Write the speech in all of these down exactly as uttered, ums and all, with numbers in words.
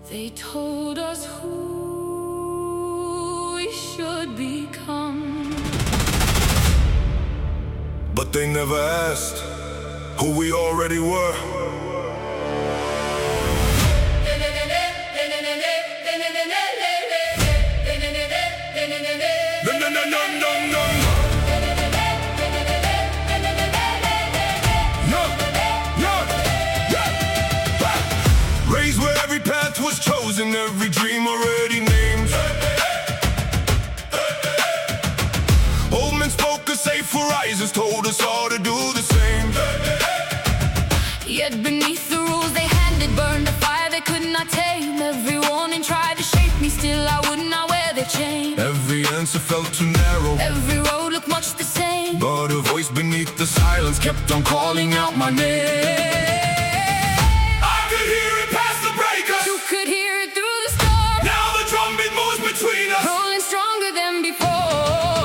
They told us who we should become, but they never asked who we already were. No, no, no, no, no, no. No, no, yeah. Raised where every path was chosen, every dream already named. Old men spoke of safe horizons, told us all to do the same. Yet beneath the rules they handed burned a fire they could not tame. Every warning tried to shape me, still I would not wear their chain. Every answer felt too narrow, every road looked much the same, but a voice beneath the silence kept on calling out my name. I could hear it past the breakers, you could hear it through the storm. Now the drumbeat moves between us, rolling stronger than before.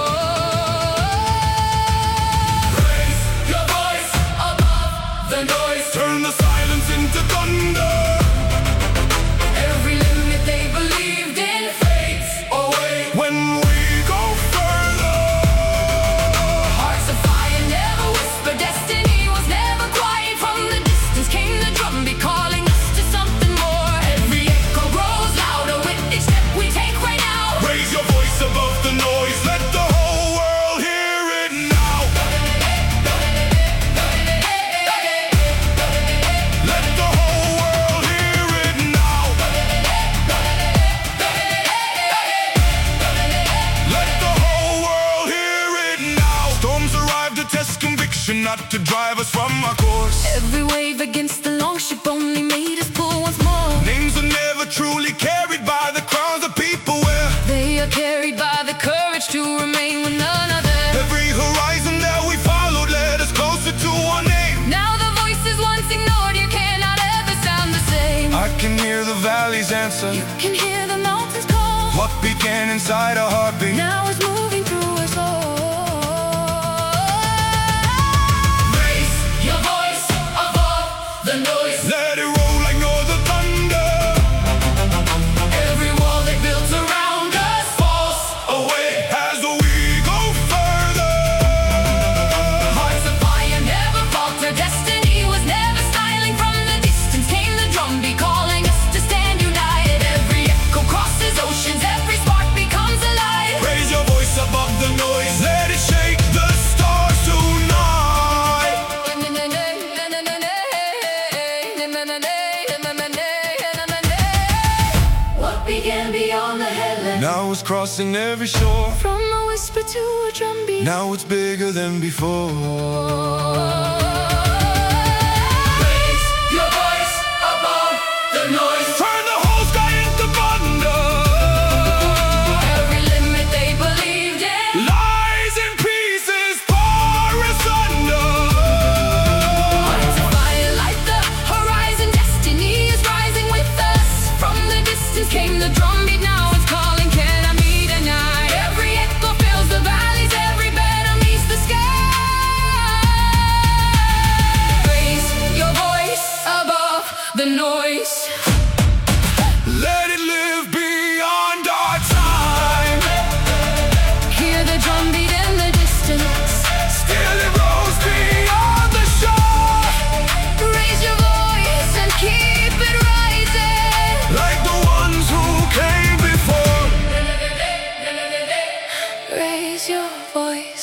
Raise your voice above the noise, turn the silence into thunder. Every limit they believed in fades away when we go further. Hearts of fire never whisper, destiny was never quiet. From the distance came the drumbeat calling us to something more. Every echo grows louder with each step we take right now. Raise your voice above the noise, let the whole world hear it now. Let the whole world hear it now. Let the whole world hear it now. Storms arrive to test conviction, not to drive us from our course. Every wave against the longship only made us pull once more. Names are never truly carried by the crowns that people wear. They are carried by the courage to remain with none other. Every horizon that we followed led us closer to our name. Now the voices once ignored, you cannot ever sound the same. I can hear the valleys answer, You can hear the mountains call. what began inside a heartbeat Now it's moving through us all. Raise your voice above the noise, let it roll like northern thunder. Every wall they built around us Falls away as we go further. hearts of fire never falter, destiny was never styling. From the distance came the drumbeat calling us to stand united. Every echo crosses oceans, every spark becomes alive. Raise your voice above the noise, let it shake the stars tonight. What began beyond the headland, Now it's crossing every shore, from a whisper to a drumbeat. now it's bigger than before. Raise your voice above the noise. Turn the whole sky into thunder. Every limit they believed in Lies in pieces, pour asunder. hearts of fire light the horizon, destiny is rising with us. From the distance came the drumbeat, now it's calling, can I meet a night? Every echo fills the valleys, every banner meets the sky. Raise your voice above the noise. Let it live beyond our time. Hear the drumbeat in the distance, Still it rolls beyond the shore, raise your voice and keep it rising. like the ones who came before. Raise your voice.